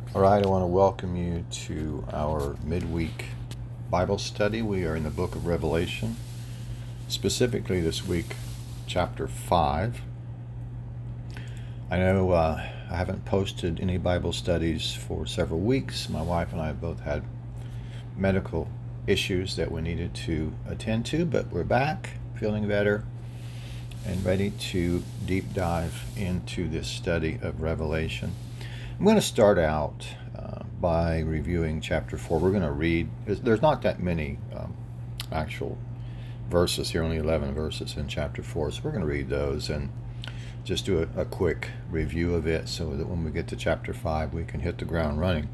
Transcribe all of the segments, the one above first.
All right, I want to welcome you to our midweek Bible study. We are in the book of Revelation, specifically this week, chapter 5. I know I haven't posted any Bible studies for several weeks. My wife and I have both had medical issues that we needed to attend to, but we're back, feeling better, and ready to deep dive into this study of Revelation. I'm going to start out by reviewing chapter 4. We're going to read, there's not that many actual verses here, only 11 verses in chapter 4, so we're going to read those and just do a quick review of it so that when we get to chapter 5 we can hit the ground running.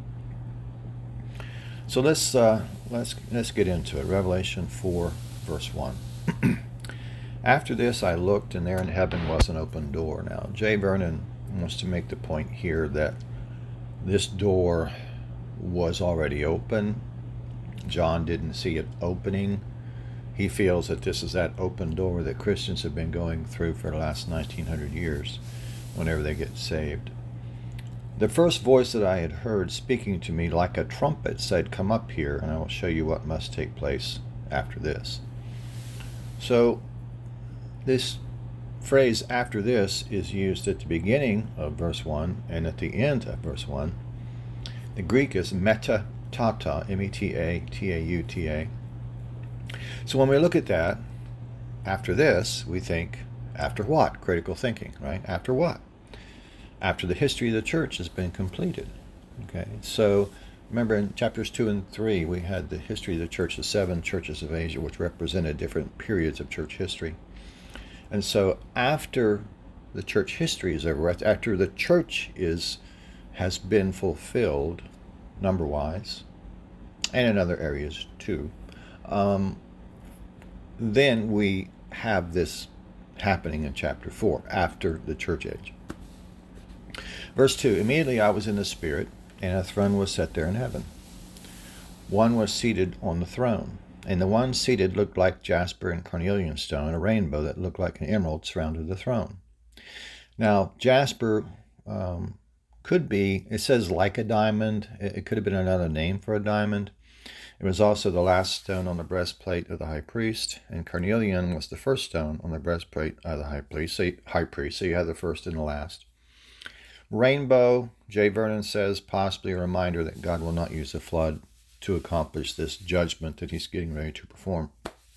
So let's get into it. Revelation 4, verse 1. After this I looked, and there in heaven was an open door. Now, J. Vernon wants to make the point here that this door was already open. John didn't see it opening. He feels that this is that open door that Christians have been going through for the last 1900 years whenever they get saved. The first voice that I had heard speaking to me like a trumpet said, "Come up here, and I will show you what must take place after this." So this phrase "after this" is used at the beginning of verse 1 and at the end of verse 1. The Greek is meta tauta, M-E-T-A-T-A-U-T-A. So when we look at that, after this, we think, after what? Critical thinking, right? After what? After the history of the church has been completed. Okay, so remember in chapters 2 and 3, we had the history of the church, the 7 churches of Asia, which represented different periods of church history. And so after the church history is over, after the church has been fulfilled, number-wise, and in other areas too, then we have this happening in chapter 4, after the church age. Verse 2, immediately I was in the Spirit, and a throne was set there in heaven. One was seated on the throne, and the one seated looked like jasper and carnelian stone. A rainbow that looked like an emerald surrounded the throne. Now, jasper could be, it says like a diamond. It could have been another name for a diamond. It was also the last stone on the breastplate of the high priest, and carnelian was the first stone on the breastplate of the high priest. So you have the first and the last. Rainbow, J. Vernon says, possibly a reminder that God will not use the flood to accomplish this judgment that he's getting ready to perform.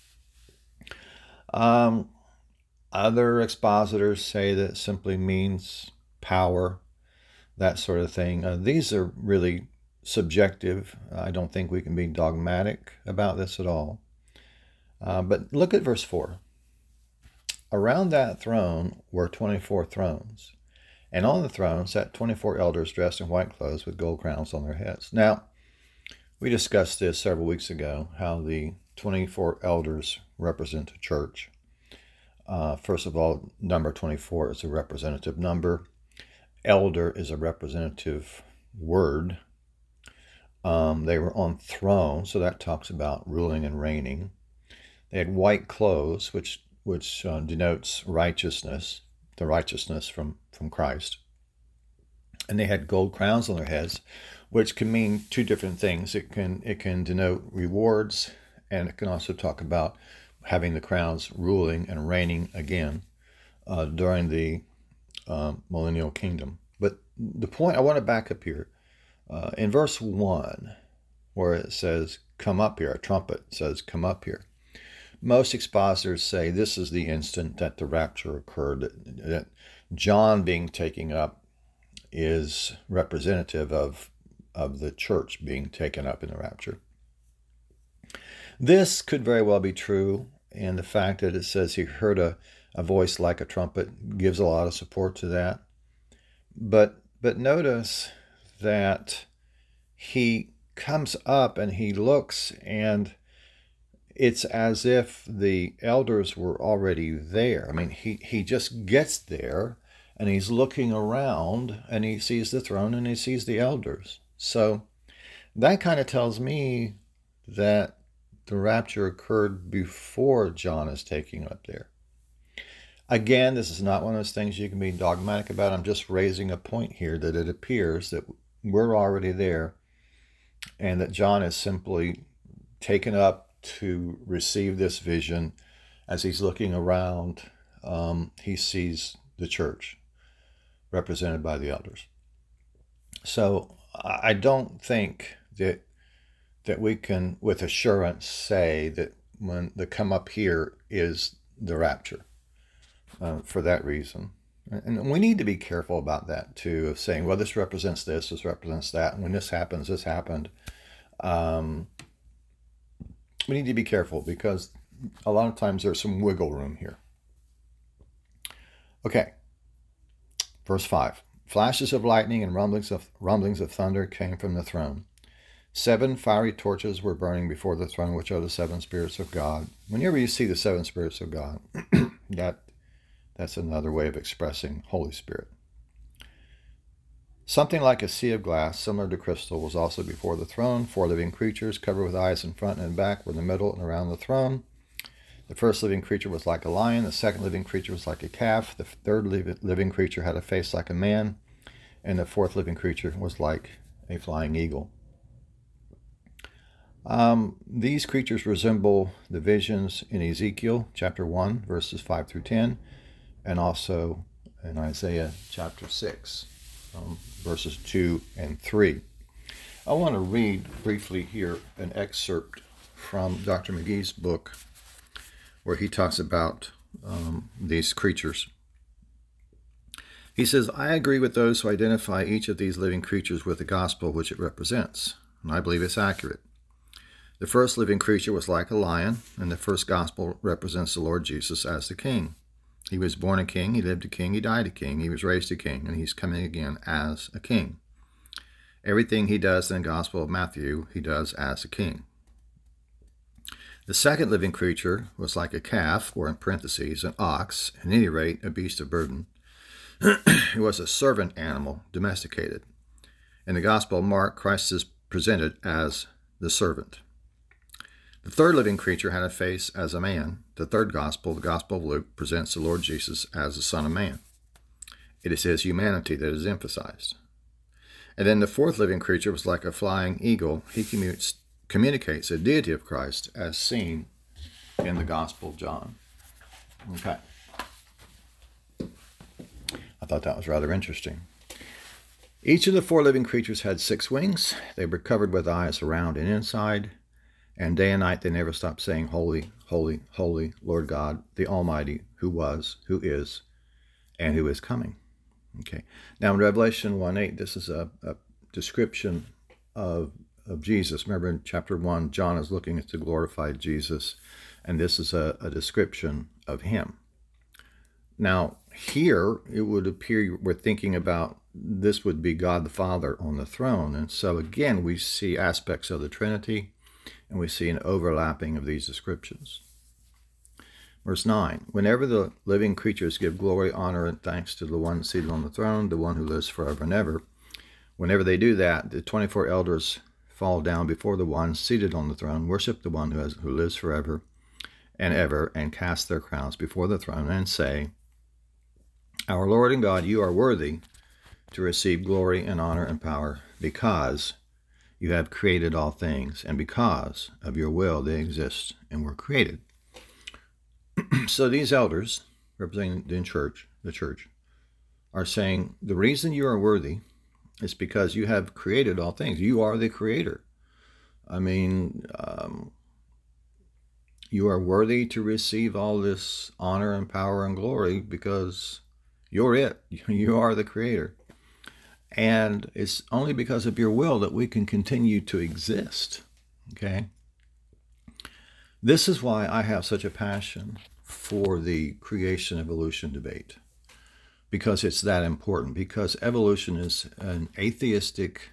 Other expositors say that it simply means power, that sort of thing. These are really subjective. I don't think we can be dogmatic about this at all. But look at verse 4. Around that throne were 24 thrones, and on the throne sat 24 elders dressed in white clothes with gold crowns on their heads. Now, we discussed this several weeks ago, how the 24 elders represent the church. First of all, number 24 is a representative number. Elder is a representative word. They were on thrones, so that talks about ruling and reigning. They had white clothes, which denotes righteousness, the righteousness from Christ. And they had gold crowns on their heads, which can mean two different things. It can denote rewards, and it can also talk about having the crowns ruling and reigning again during the millennial kingdom. But the point, I want to back up here. In verse 1, where it says, "Come up here," a trumpet says, "Come up here." Most expositors say this is the instant that the rapture occurred, that John being taken up is representative of the church being taken up in the rapture. This could very well be true, and the fact that it says he heard a voice like a trumpet gives a lot of support to that. But notice that he comes up and he looks, and it's as if the elders were already there. I mean, he just gets there, and he's looking around, and he sees the throne, and he sees the elders. So that kind of tells me that the rapture occurred before John is taking up there. Again, this is not one of those things you can be dogmatic about. I'm just raising a point here that it appears that we're already there, and that John is simply taken up to receive this vision. As he's looking around, he sees the church represented by the elders. So I don't think that we can with assurance say that when the come up here is the rapture, for that reason. And we need to be careful about that too, of saying, well, this represents this represents that, and when this happens, this happened. We need to be careful because a lot of times there's some wiggle room here. Okay, verse 5. Flashes of lightning and rumblings of thunder came from the throne. 7 fiery torches were burning before the throne, which are the 7 spirits of God. Whenever you see the 7 spirits of God, that's another way of expressing Holy Spirit. Something like a sea of glass, similar to crystal, was also before the throne. 4 living creatures, covered with eyes in front and back, were in the middle and around the throne. The first living creature was like a lion. The second living creature was like a calf. The third living creature had a face like a man. And the fourth living creature was like a flying eagle. These creatures resemble the visions in Ezekiel chapter 1, verses 5 through 10, and also in Isaiah chapter 6, verses 2 and 3. I want to read briefly here an excerpt from Dr. McGee's book where he talks about these creatures. He says, I agree with those who identify each of these living creatures with the gospel which it represents, and I believe it's accurate. The first living creature was like a lion, and the first gospel represents the Lord Jesus as the king. He was born a king, he lived a king, he died a king, he was raised a king, and he's coming again as a king. Everything he does in the Gospel of Matthew, he does as a king. The second living creature was like a calf, or in parentheses, an ox, at any rate, a beast of burden. It was a servant animal, domesticated. In the Gospel of Mark, Christ is presented as the servant. The third living creature had a face as a man. The third gospel, the Gospel of Luke, presents the Lord Jesus as the Son of Man. It is his humanity that is emphasized. And then the fourth living creature was like a flying eagle. He communicates the deity of Christ as seen in the Gospel of John. Okay. I thought that was rather interesting. Each of the 4 living creatures had 6 wings. They were covered with eyes around and inside. And day and night they never stopped saying, Holy, holy, holy, Lord God, the Almighty, who was, who is, and who is coming. Okay. Now in Revelation 1:8, this is a description of Jesus. Remember in chapter 1, John is looking at the glorified Jesus, and this is a description of him. Now here it would appear we're thinking about this would be God the Father on the throne. And so again, we see aspects of the Trinity, and we see an overlapping of these descriptions. Verse 9, whenever the living creatures give glory, honor, and thanks to the one seated on the throne, the one who lives forever and ever, whenever they do that, the 24 elders fall down before the one seated on the throne, worship the one who lives forever and ever, and cast their crowns before the throne and say, Our Lord and God, you are worthy to receive glory and honor and power, because you have created all things, and because of your will they exist and were created. So these elders, representing the church, are saying the reason you are worthy is because you have created all things. You are the creator. I mean, you are worthy to receive all this honor and power and glory because you're it. You are the creator. And it's only because of your will that we can continue to exist, okay? This is why I have such a passion for the creation-evolution debate, because it's that important, because evolution is an atheistic,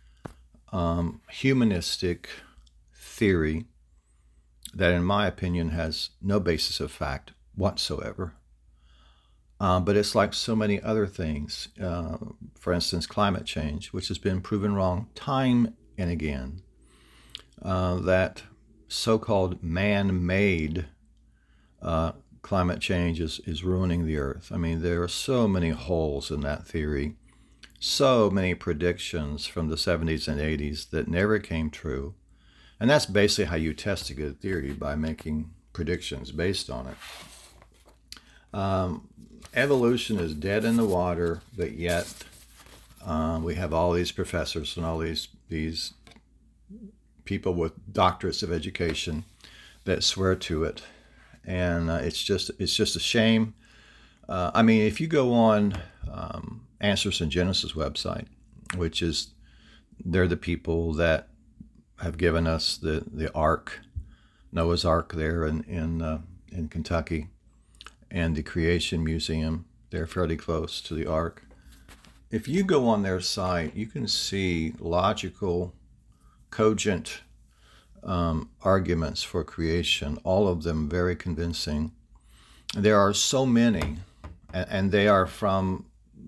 humanistic theory that, in my opinion, has no basis of fact whatsoever. But it's like so many other things, for instance, climate change, which has been proven wrong time and again, that so-called man-made climate change is ruining the earth. I mean, there are so many holes in that theory So many predictions from the 70s and 80s that never came true. And that's basically how you test a good theory, by making predictions based on it. Evolution is dead in the water, but yet we have all these professors and all these people with doctorates of education that swear to it, and it's just a shame. I mean, if you go on Answers in Genesis website, which is, they're the people that have given us the Ark, Noah's Ark there in Kentucky, and the Creation Museum. They're fairly close to the Ark. If you go on their site, you can see logical, cogent arguments for creation, all of them very convincing. There are so many, and they are from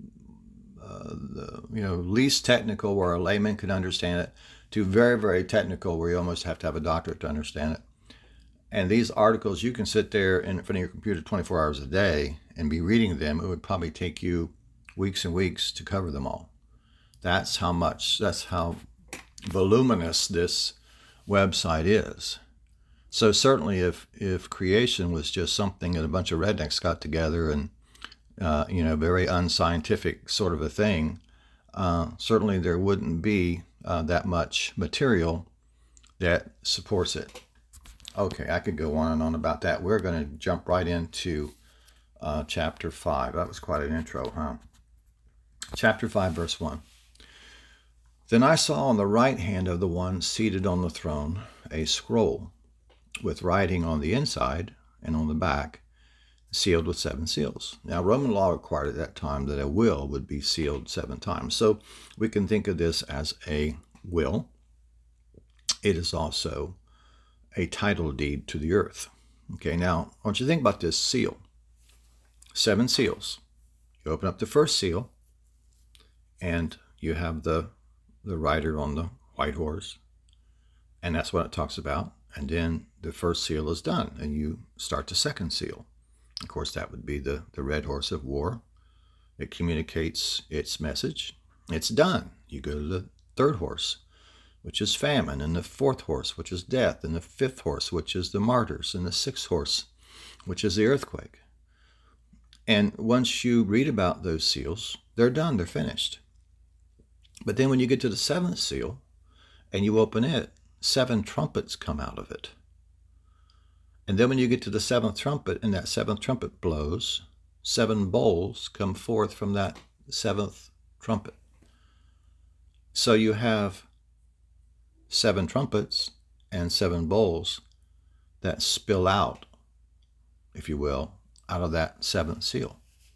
the least technical, where a layman can understand it, to very, very technical, where you almost have to have a doctorate to understand it. And these articles, you can sit there in front of your computer 24 hours a day and be reading them. It would probably take you weeks and weeks to cover them all. That's how voluminous this website is. So certainly if creation was just something that a bunch of rednecks got together and very unscientific sort of a thing, certainly there wouldn't be that much material that supports it. Okay, I could go on and on about that. We're going to jump right into chapter 5. That was quite an intro, huh? Chapter 5, verse 1. Then I saw on the right hand of the one seated on the throne a scroll with writing on the inside and on the back, sealed with 7 seals. Now, Roman law required at that time that a will would be sealed 7 times. So we can think of this as a will. It is also a title deed to the earth. Okay, now, I want you to think about this seal. 7 seals. You open up the first seal, and you have the rider on the white horse, and that's what it talks about. And then the first seal is done, and you start the second seal. Of course, that would be the red horse of war. It communicates its message. It's done. You go to the third horse, which is famine, and the fourth horse, which is death, and the fifth horse, which is the martyrs, and the sixth horse, which is the earthquake. And once you read about those seals, they're done, they're finished. But then when you get to the 7th seal and you open it, 7 trumpets come out of it. And then when you get to the 7th trumpet and that 7th trumpet blows, 7 bowls come forth from that 7th trumpet. So you have 7 trumpets and 7 bowls that spill out, if you will, out of that 7th seal.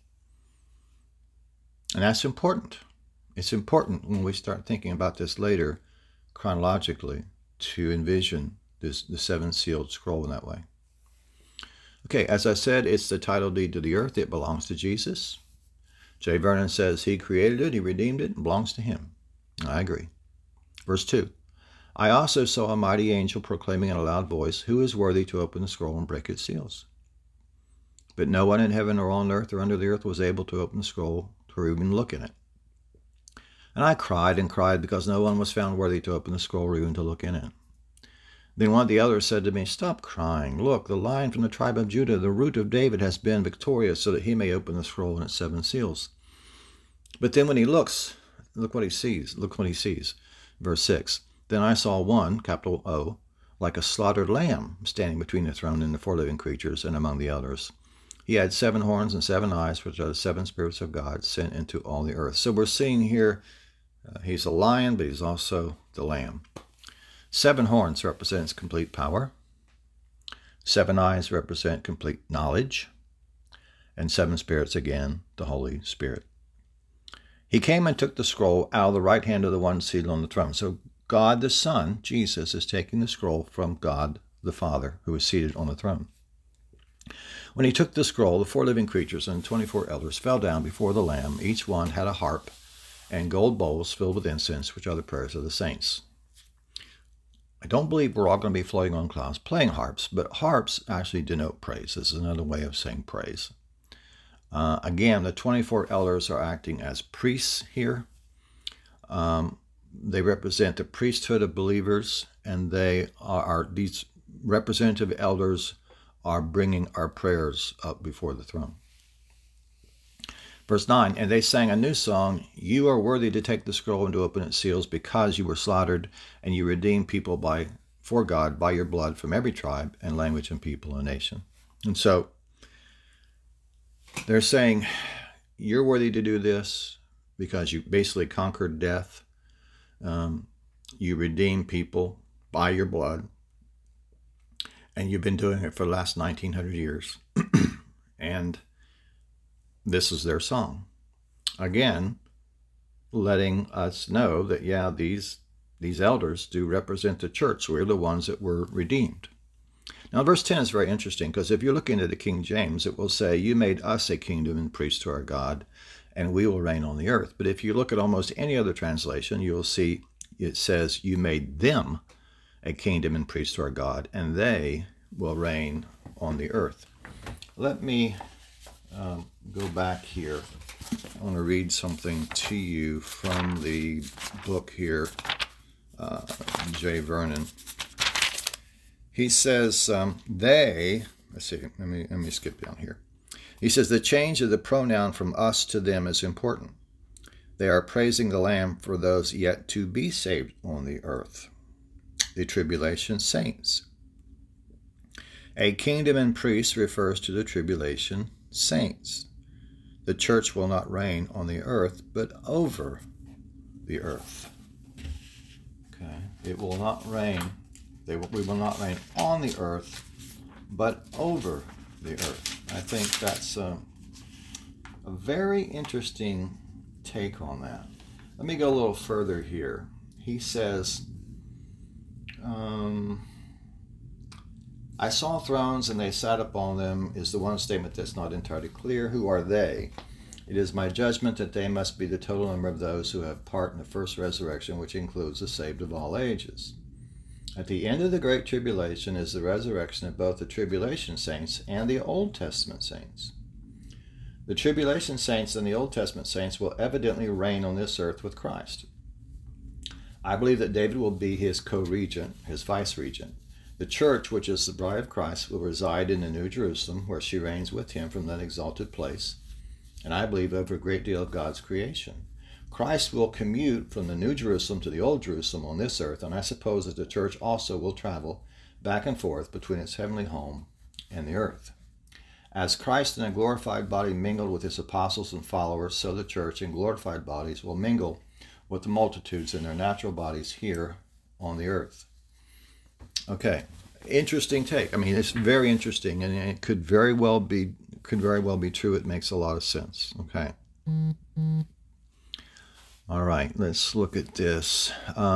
And that's important. It's important when we start thinking about this later, chronologically, to envision the 7-sealed scroll in that way. Okay, as I said, it's the title deed to the earth. It belongs to Jesus. J. Vernon says he created it, he redeemed it, and belongs to him. I agree. Verse 2. I also saw a mighty angel proclaiming in a loud voice, "Who is worthy to open the scroll and break its seals?" But no one in heaven or on earth or under the earth was able to open the scroll or even look in it. And I cried and cried because no one was found worthy to open the scroll or even to look in it. Then one of the elders said to me, "Stop crying. Look, the Lion from the tribe of Judah, the Root of David, has been victorious so that he may open the scroll and its 7 seals." But then when he looks, look what he sees. Look what he sees. Verse 6. Then I saw one, capital O, like a slaughtered lamb, standing between the throne and the 4 living creatures and among the elders. He had 7 horns and 7 eyes, which are the 7 spirits of God sent into all the earth. So we're seeing here, he's a lion, but he's also the lamb. 7 horns represents complete power. 7 eyes represent complete knowledge. And 7 spirits, again, the Holy Spirit. He came and took the scroll out of the right hand of the one seated on the throne. So God the Son, Jesus, is taking the scroll from God the Father, who is seated on the throne. When he took the scroll, the 4 living creatures and 24 elders fell down before the Lamb. Each one had a harp and gold bowls filled with incense, which are the prayers of the saints. I don't believe we're all going to be floating on clouds playing harps, but harps actually denote praise. This is another way of saying praise. Again, the 24 elders are acting as priests here. They represent the priesthood of believers, and these representative elders are bringing our prayers up before the throne. Verse 9, and they sang a new song, you are worthy to take the scroll and to open its seals, because you were slaughtered, and you redeemed people for God by your blood from every tribe and language and people and nation. And so they're saying, you're worthy to do this because you basically conquered death. You redeemed people by your blood, and you've been doing it for the last 1900 years. And this is their song. Again, letting us know that, yeah, these elders do represent the church. We're the ones that were redeemed. Now, verse 10 is very interesting, because if you're looking at the King James, it will say, you made us a kingdom and priests to our God, and we will reign on the earth. But if you look at almost any other translation, you'll see it says, you made them a kingdom and priests to our God, and they will reign on the earth. Let me go back here. I want to read something to you from the book here, J. Vernon. He says, let's see, let me skip down here. He says, the change of the pronoun from us to them is important. They are praising the Lamb for those yet to be saved on the earth, the tribulation saints. A kingdom and priests refers to the tribulation saints. The church will not reign on the earth, but over the earth. Okay, it will not reign. We will not reign on the earth, but over the earth. I think that's a very interesting take on that. Let me go a little further here. He says, I saw thrones and they sat upon them is the one statement that's not entirely clear. Who are they? It is my judgment that they must be the total number of those who have part in the first resurrection, which includes the saved of all ages. At the end of the Great Tribulation is the resurrection of both the tribulation saints and the Old Testament saints. The tribulation saints and the Old Testament saints will evidently reign on this earth with Christ. I believe that David will be his co-regent, his vice-regent. The church, which is the bride of Christ, will reside in the New Jerusalem, where she reigns with him from that exalted place, and I believe over a great deal of God's creation. Christ will commute from the New Jerusalem to the Old Jerusalem on this earth, and I suppose that the church also will travel back and forth between its heavenly home and the earth. As Christ in a glorified body mingled with his apostles and followers, so the church in glorified bodies will mingle with the multitudes in their natural bodies here on the earth. Okay, interesting take. I mean, it's very interesting, and it could very well be true. It makes a lot of sense. Okay. All right, let's look at this.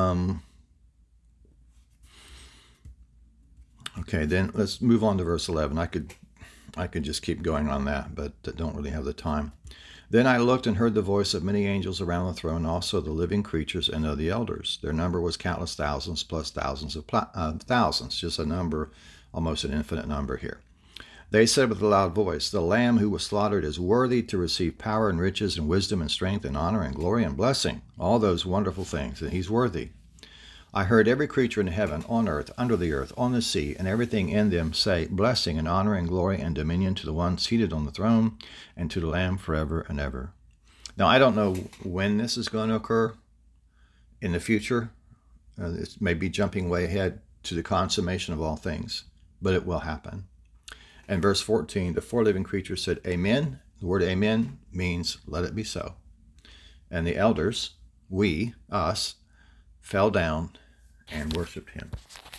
Okay, then let's move on to verse 11. I could just keep going on that, but I don't really have the time. Then I looked and heard the voice of many angels around the throne, also the living creatures and of the elders. Their number was countless thousands plus thousands of thousands, just a number, almost an infinite number here. They said with a loud voice, the Lamb who was slaughtered is worthy to receive power and riches and wisdom and strength and honor and glory and blessing, all those wonderful things, and he's worthy. I heard every creature in heaven, on earth, under the earth, on the sea, and everything in them say, blessing and honor and glory and dominion to the one seated on the throne and to the Lamb forever and ever. Now, I don't know when this is going to occur in the future. It may be jumping way ahead to the consummation of all things, but it will happen. And verse 14, the four living creatures said, Amen. The word amen means let it be so. And the elders, we, us, fell down and worshiped him.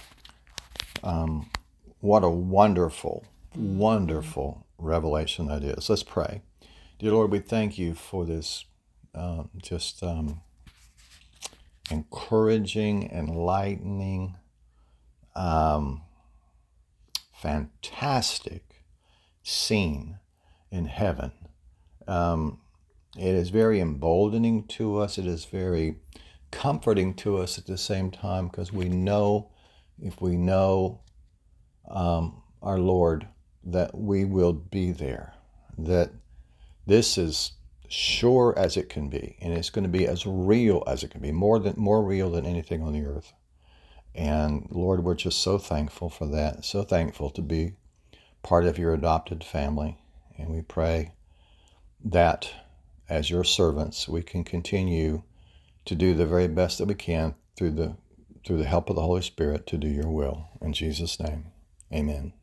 What a wonderful, wonderful revelation that is. Let's pray. Dear Lord, we thank you for this encouraging, enlightening, fantastic scene in heaven. It is very emboldening to us. It is very comforting to us at the same time, because we know, if we know our Lord, that we will be there, that this is sure as it can be, and it's going to be as real as it can be, more real than anything on the earth. And Lord, we're just so thankful for that, so thankful to be part of your adopted family. And we pray that as your servants, we can continue to do the very best that we can through the help of the Holy Spirit to do your will. In Jesus' name, amen.